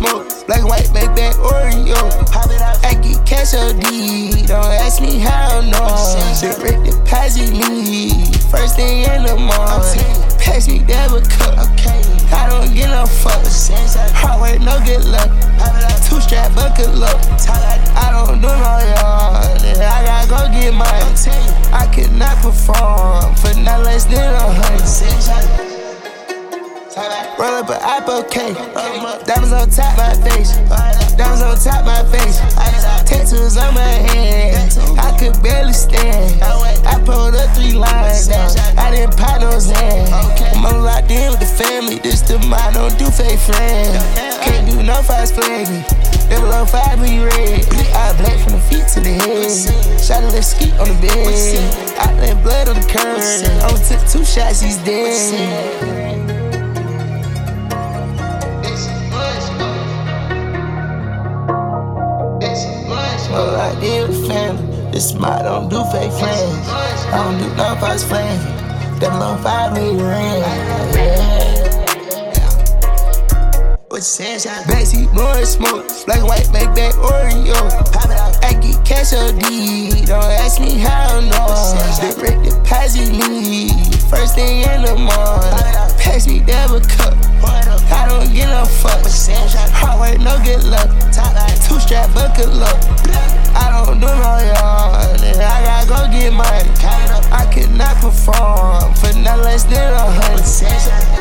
smoke. Black and white, make back Oreo. I get cash OD, don't ask me how no. Direct deposit me, first thing in the morning. Pass me debit cup, I don't get no fucks. Hard work, no good luck. Two strap bucket luck. I don't do no yard, I gotta go get mine. I cannot perform for not less than 100. Roll up an apple cake, diamonds on top my face, diamonds on top my face, tattoos on my hand, I could barely stand, I pulled up 3 lines down, I didn't pop no Zan, I'm locked in with the family, this the mind, don't do fake friends, can't do no fast flagging, level on 5 when you red, I black from the feet to the head, shot a left ski on the bed, I let blood on the curb, I took 2 shots, he's dead. I deal with family. This smart, don't do fake friends. I don't do no false friends. Them low 5 when you ring. What you saying, Sean? Backseat blowing smoke. Black and white, make back Oreo. I get cash OD, don't ask me how no. Direct deposit me, first thing in the morning. Pass me debit cup, I don't get no fucks. Hard work, no good luck. 2 strap bucket luck. I don't do no yard, I gotta go get mine. I cannot perform for not less than 100.